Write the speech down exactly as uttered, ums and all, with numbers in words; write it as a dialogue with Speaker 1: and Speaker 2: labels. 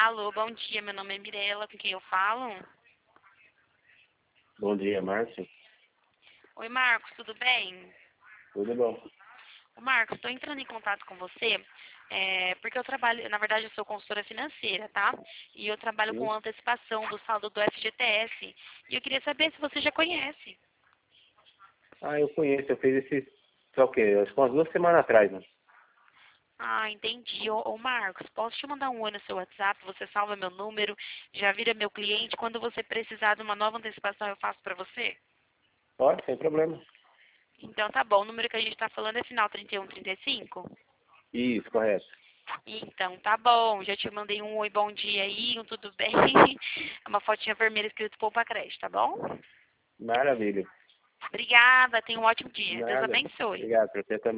Speaker 1: Alô, bom dia, meu nome é Mirela, com quem eu falo?
Speaker 2: Bom dia, Márcio.
Speaker 1: Oi, Marcos, tudo bem?
Speaker 2: Tudo bom?
Speaker 1: Ô, Marcos, estou entrando em contato com você, é, porque eu trabalho, na verdade eu sou consultora financeira, tá? E eu trabalho com
Speaker 2: Sim?
Speaker 1: antecipação do saldo do F G T S. E eu queria saber se você já conhece.
Speaker 2: Ah, eu conheço. Eu fiz esse... Só o quê? Acho que umas duas semanas atrás, né?
Speaker 1: Ah, entendi. Ô, ô, Marcos, posso te mandar um oi no seu WhatsApp? Você salva meu número, já vira meu cliente. Quando você precisar de uma nova antecipação, eu faço para você?
Speaker 2: Pode, sem problema.
Speaker 1: Então tá bom. O número que a gente está falando é final trinta e um, trinta e cinco?
Speaker 2: Isso, correto.
Speaker 1: Então tá bom. Já te mandei um oi, bom dia aí, um tudo bem. É uma fotinha vermelha escrito Poupa Creche, tá bom?
Speaker 2: Maravilha.
Speaker 1: Obrigada, tenha um ótimo dia. Deus
Speaker 2: Nada.
Speaker 1: abençoe.
Speaker 2: Obrigado, pra você também.